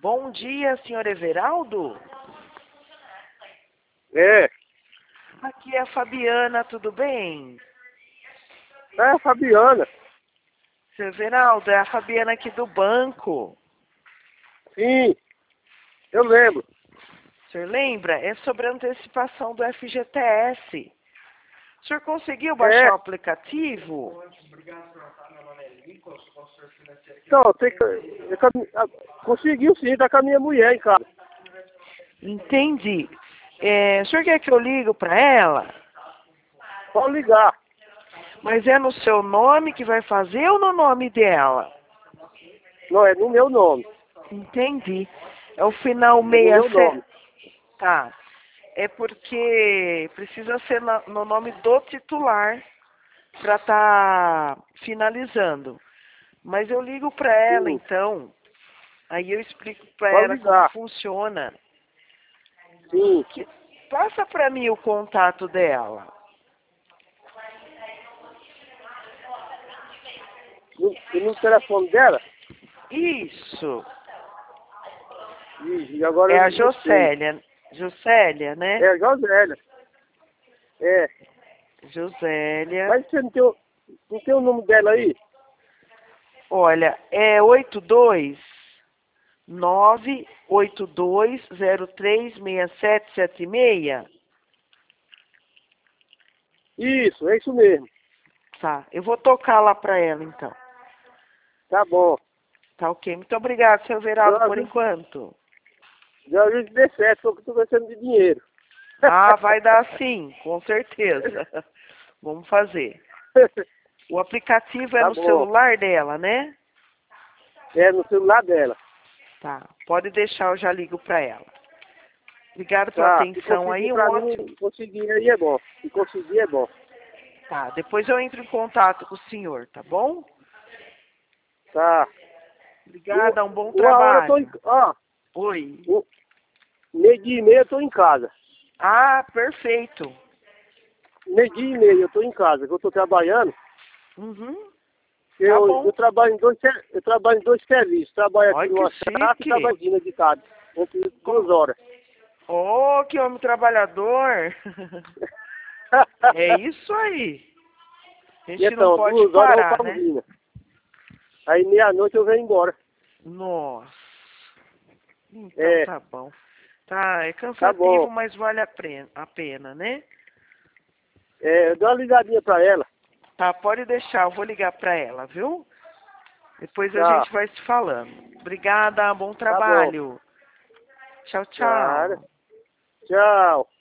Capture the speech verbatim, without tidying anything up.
Bom dia, senhor Everaldo. É, Aqui é a Fabiana, tudo bem? é a Fabiana. Seu Everaldo, é a Fabiana aqui do banco. Sim, eu lembro. O senhor lembra? É sobre a antecipação do F G T S. O senhor conseguiu baixar É, o aplicativo? então, tem que, eu cami- ah, conseguiu sim, tá com a minha mulher em casa. Entendi. É, o senhor quer que eu ligo para ela? Pode ligar. Mas é no seu nome que vai fazer ou no nome dela? Não, é no meu nome. Entendi. É o final É no meu sessenta e sete. nome. Tá. É porque precisa ser na- no nome do titular para estar finalizando. Mas eu ligo para ela Sim, então. Aí eu explico para pode ela como ligar. funciona. Sim. Que- Passa para mim o contato dela. No, e no telefone dela? Isso. E, e agora É eu a não sei. Josélia. Josélia, né? É a Josélia. É. Josélia. Mas você não tem, o- não tem o nome dela aí? Olha, é oito dois nove oito dois zero três seis sete sete seis. Isso, é isso mesmo. Tá, eu vou tocar lá para ela então. Tá bom. Tá ok. Muito obrigado, seu Veraldo, Já por enquanto. já vi que dê certo, só que eu tô gastando de dinheiro. Ah, vai dar sim, com certeza. Vamos fazer. O aplicativo é Tá no bom. celular dela, né? É no celular dela. Tá, pode deixar, eu já ligo para ela. Obrigado pela Tá. Se atenção conseguir aí, um pra ótimo. mim, conseguir aí é bom. Se conseguir é bom. Tá, depois eu entro em contato com o senhor, tá bom? Tá. Um- Obrigada, um bom Uma hora eu tô em. trabalho. Ó, Oi. um, meio dia e meia eu tô em casa. Ah, perfeito. Meio dia e meia eu tô em casa, que eu tô trabalhando. Uhum, tá Eu, bom. eu trabalho em dois ser- eu trabalho em dois serviços. Trabalho aqui Olha que numa chácara e chique. trabalho aqui na de casa. Entre duas Como... horas. Oh, que homem trabalhador. É isso aí. A E gente não então, pode duas horas eu vou parar, pra né? usina. Aí meia-noite eu venho embora. Nossa. Então É, tá bom. Tá, é tá cansativo, bom. mas vale a pena, a pena, né? É, eu dou uma ligadinha pra ela. Tá, pode deixar, eu vou ligar pra ela, viu? Depois a Tá, gente vai se falando. Obrigada, bom tá bom. trabalho. Tchau, Nada. tchau. Tchau.